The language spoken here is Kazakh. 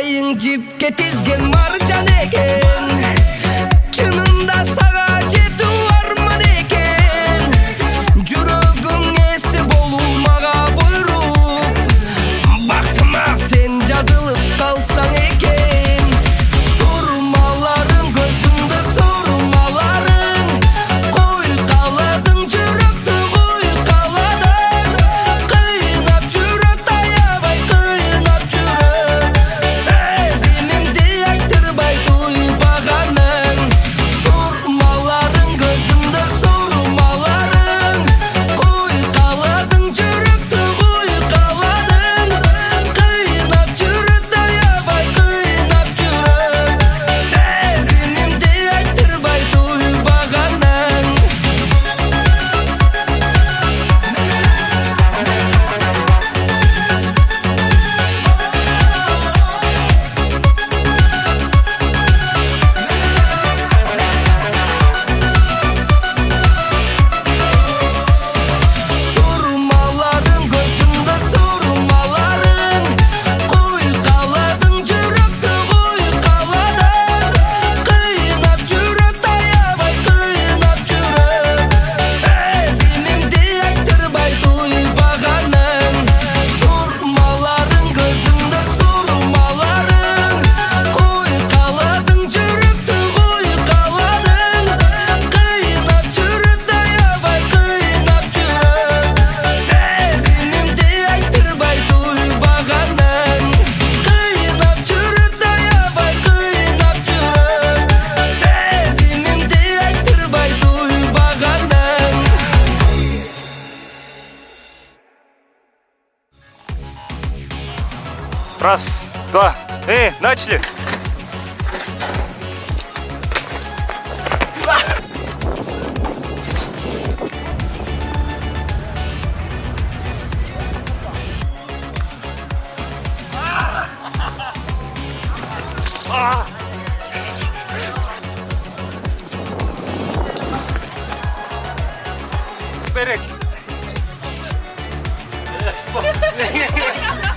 Сайың жипке тизген маржан экен, чынында сага жетүү арман экен. Жүрөгүң эси болуу мага буйруп, бактыма сен жазылып калсаң экен. Сурмаларың көзүңдө сурмаларың, кой каладың жүрөктү кой каладың. Кыйнап жүрөт аябай кыйнап жүрөт, сезимимди айтырбай туйбаганың. Сурмаларың көзүңдө сурмаларың, кой каладың жүрөктү кой каладың. Кыйнап жүрөт аябай кыйнап жүрөт, сезимимди айтырбай туйбаганың. Сурмаларың көзүңдө сурмаларың, кой каладың жүрөктү кой каладың. Кыйнап жүрөт аябай кыйнап жүрөт, сезимимди айтырбай туйбаганың. Сурмаларың көзүңдө сурмаларың, кой каладың жүрөктү кой каладың. Кыйнап жүрөт аябай кыйнап жүрөт, сезимимди айтырбай туйбаганың. Кыйнап жүрөт аябай кыйнап жүрөт, сезимимди айтырбай туйбаганың. Раз, два, начали! Вперед! Стоп!